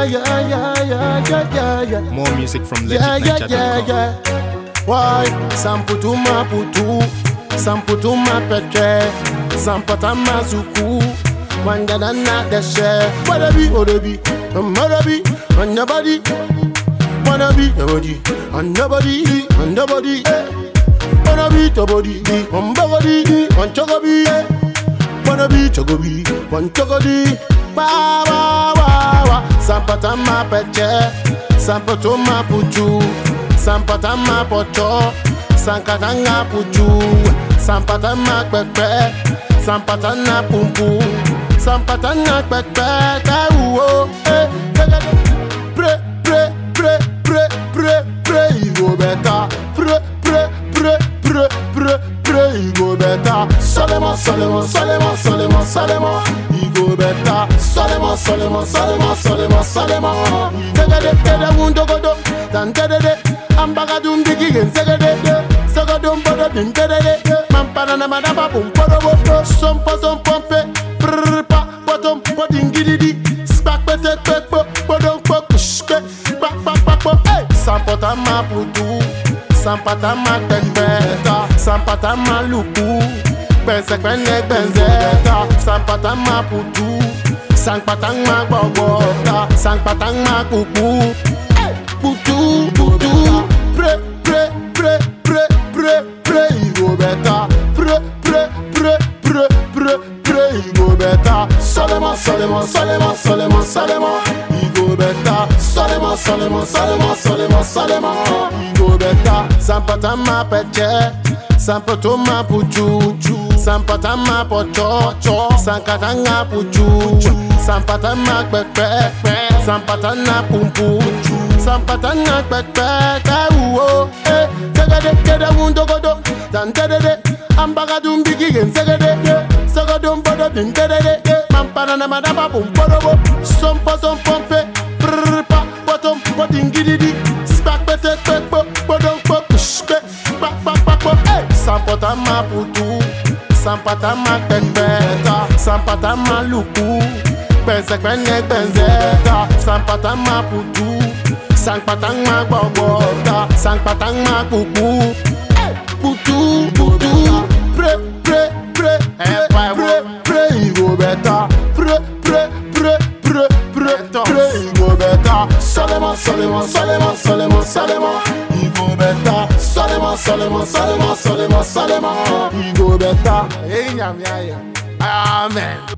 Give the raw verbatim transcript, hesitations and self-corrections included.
yeah, yeah, yeah, yeah, yeah, yeah. More music from Yeah, legit yeah, niger yeah, dot com. yeah. Why? Samputu maputu, samputu mapeche, sampata mazuku, wangada na deshe. Wanna be, wanna be, wanna be, wanna body, wanna be, nobody, nobody, nobody. Wanna be, nobody, one body, one chogobi. Wanna be, chogobi, one chogodi. Wa wa wa wa. Sampata mapeche, samputu maputu. Sampata ma pocho, sankata nga puju. Sampata ma kpekpe, sampata na pumpu. Sampata na kpekpe, ka uwo. Eh, pre, pre, pre, pre, pre, pre, you go better. Pre, pre, pre, pre, pre, pre, you go better. Solemo, solemo, solemo, solemo, solemo, you go better. Solemo, solemo, solemo, solemo, solemo. Tegede, tegede, wundo godo, dan tegede. Ambagadum bigi gen segede, segadum bodo bin tegede. Mampana na madaba bum bodo bodo. Sompo sompompe, prrrpa, bottom boding gididi. Spak pete pekpo, bodong pok shke, bak bak bak bak. Hey, sampata ma putu, sampata ma tekbeta, sampata ma luku, bense kwenek benzeta, sampata ma putu, sampata ma bobota, sampata ma kuku. Putu, putu, pre, pre, pre, pre, pre, pre, you go better. Pre, pre, pre, pre, pre, pre, you go better. Solemo, solemo, solemo, solemo, solemo, you go better. Solemo, solemo, solemo, solemo, solemo, you go better. Sampata ma peche, sampato ma puju, sampata ma pocho, sankata nga puju, sampata ma kpekpe, sampata na pumpu. Sampata na kpekpe, ka uwo. Eh, tegede, tegede, wundo godo, dan tegede. Ambagadum bigi gen segede, segadum bodo bin tegede. Mampana na madaba bum bodo bo. Sompo sompompe, prrrpa, bottom boding gididi. Spak pete kpekpo, bodong pok shke, bak bak bak bak. Eh, sampata ma putu, sampata ma kpekpeta, sampata ma luku, bense kwenek benzeta, sampata ma putu. Sang patang ma bobota, sang patang ma kuku. Putu, putu, pre, pre, pre, pre, pre, pre, you go better. Pre, pre, pre, pre, pre, pre, you go better. Solemo, solemo, solemo, solemo, solemo, you go better. Solemo, solemo, solemo, solemo, solemo, you go better. Hey, nyam, nyam, amen.